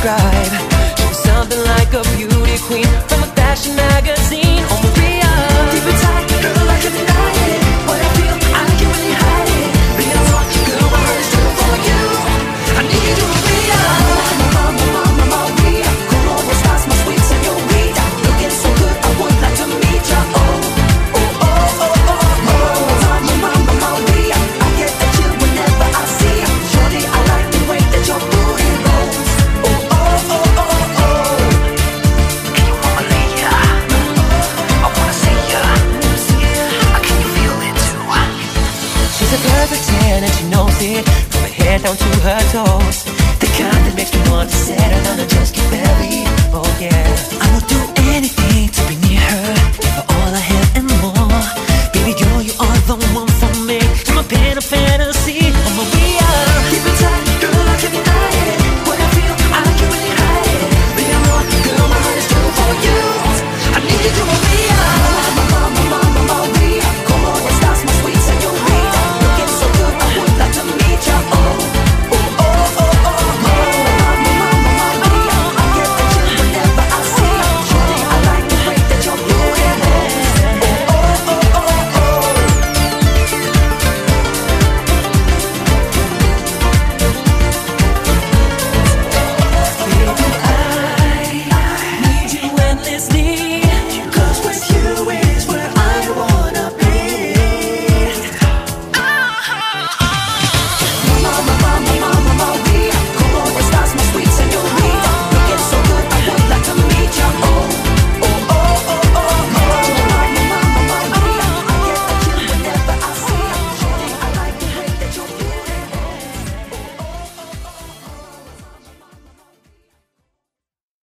describe. She was something like a beauty queen from a fashion magazine. Oh Maria, deep inside, girl, I can't deny it. What I feel, I can't really hide it. Being wrong, girl, my heart is true for you. I need you, Maria. Maria, como estás, my sweet señorita? Looking so good, I would like to meet ya. Oh, oh, oh, oh, oh, oh. Maria, I get a chill whenever I see ya. Surely I like the way that your booty rolls. Oh, oh, oh, oh, oh. Can you mama Leia? I wanna see ya. Can you feel it too? She's a perfect 10 and she knows it, from her head down to her toes. The kind that makes me want to settle down and just get buried. Oh yeah, I would do anything to be near her, give her all I have and more.